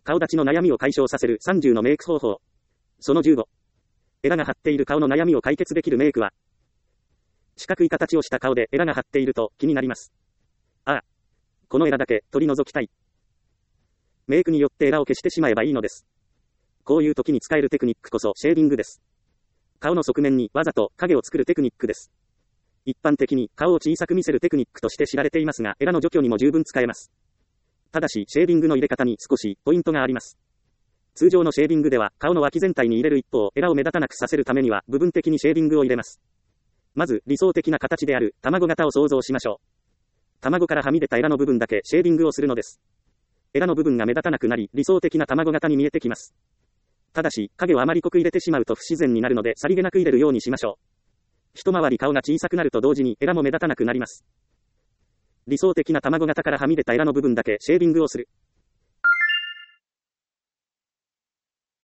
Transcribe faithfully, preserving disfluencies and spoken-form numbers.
顔立ちの悩みを解消させるさんじゅうのメイク方法。そのじゅうご。エラが張っている顔の悩みを解決できるメイクは、四角い形をした顔でエラが張っていると気になります。ああ。このエラだけ取り除きたい。メイクによってエラを消してしまえばいいのです。こういう時に使えるテクニックこそシェーディングです。顔の側面にわざと影を作るテクニックです。一般的に顔を小さく見せるテクニックとして知られていますが、エラの除去にも十分使えます。ただし、シェーディングの入れ方に少しポイントがあります。通常のシェーディングでは顔の脇全体に入れる一方、エラを目立たなくさせるためには部分的にシェーディングを入れます。まず、理想的な形である卵型を想像しましょう。卵からはみ出たエラの部分だけシェーディングをするのです。エラの部分が目立たなくなり、理想的な卵型に見えてきます。ただし、影をあまり濃く入れてしまうと不自然になるので、さりげなく入れるようにしましょう。一回り顔が小さくなると同時にエラも目立たなくなります。理想的な卵型からはみ出たエラの部分だけシェーディングをする。